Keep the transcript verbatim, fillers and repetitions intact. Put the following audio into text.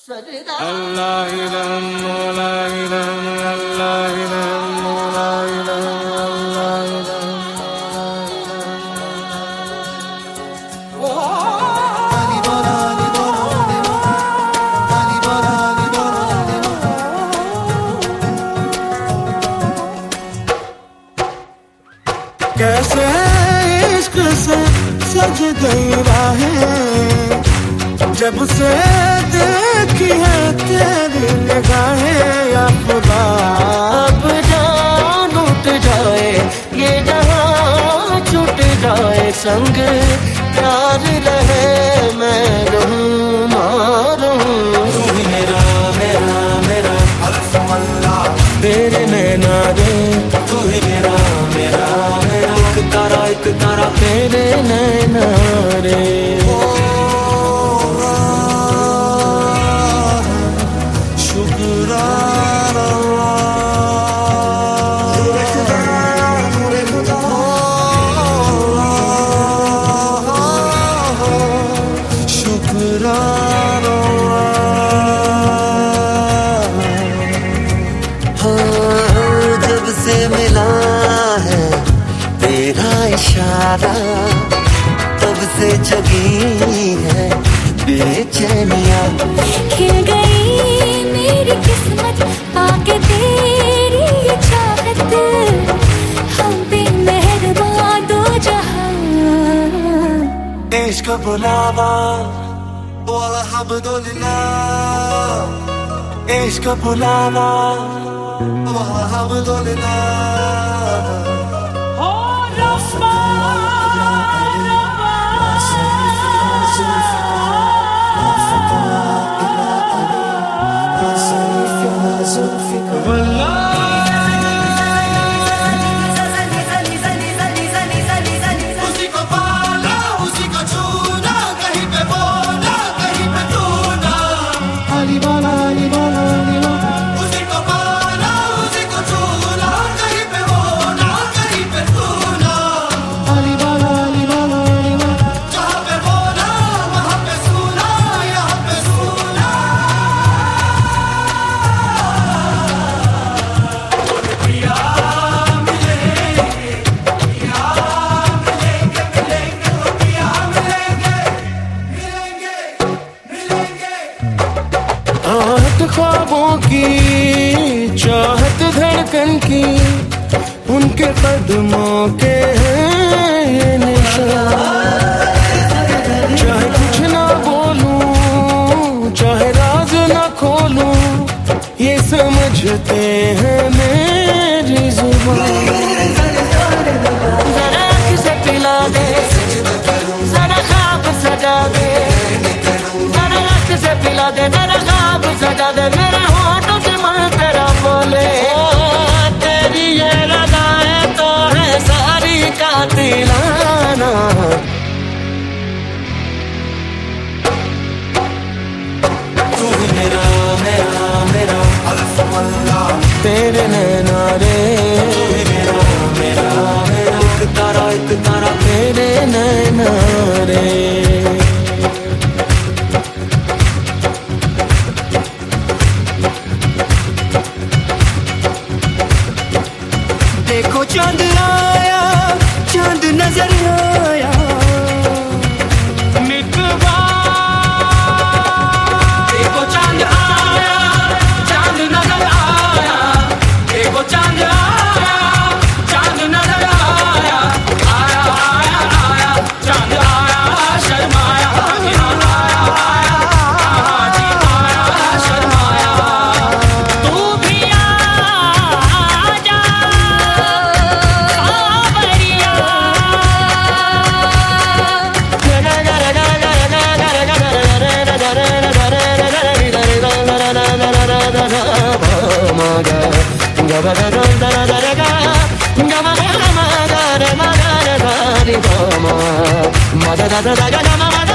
कैसे इश्क से सज गई राहें, जब से देखी है तेरी निगाहें। या खुदा अब जान उठ जाए, ये जहां छूट जाए, संग प्यार रहे मैं रहूं मारूं। तू ही मेरा मेरा मेरा अल्लाह तेरे नैना रे, तू ही मेरा मेरा मेरा एक तारा एक तारा तेरे नैना रे। जब से मिला है तेरा इशारा, तब से जगी है बेचैनियां। खिल गई मेरी किस्मत आके तेरी ये चाहत, हम पे मेहरबान दो जहां। इश्क बुलावा अल्हम्दुलिल्लाह, इश्क बुलावा अल्हम्दुलिल्लाह। ख्वाबों की चाहत धड़कन की, उनके कदमों के हैं निशान। चाहे कुछ ना बोलूं, चाहे राज ना खोलूं, ये समझते हैं मेरी जुबान। जरा आँख से पिला दे, जरा ख्वाब सजा दे, जरा आँख से पिला दे, जरा ख्वाब सजा दे, मेरे होठों से मैं तेरा बोले। तेरी ये रज़ाएं तो है सारी कातिलाना। तू ही मेरा मेरा मेरा अल्लाह तेरे नैना रे, तू ही मेरा मेरा मेरा एक तारा एक तारा तेरे नैना रे। देखो चांद आया, चांद नजर आया, मितवा। देखो चांद आया, चांद नजर आया, देखो चांद आया, चांद नजर आया, आया आया आया चांद आया, शर्माया ध्यान आया, आया हाँ जी आया शर्माया। तू भी आ जा ma da da da da da ma